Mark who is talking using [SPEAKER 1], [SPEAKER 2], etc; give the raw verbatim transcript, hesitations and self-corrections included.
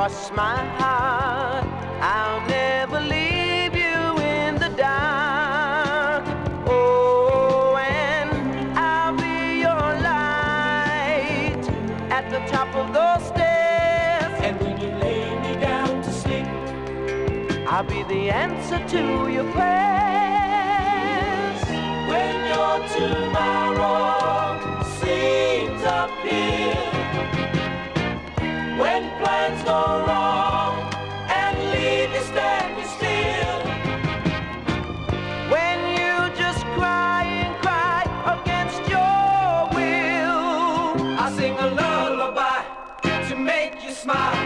[SPEAKER 1] cross my heart. I'll never leave you in the dark. Oh, and I'll be your light at the top of those stairs.
[SPEAKER 2] And when you lay me down to sleep,
[SPEAKER 1] I'll be the answer to your prayers.
[SPEAKER 2] when your tomorrow seems up here, when plans go wrong and leave you standing still,
[SPEAKER 1] When you just cry and cry against your will,
[SPEAKER 2] I sing a lullaby to make you smile.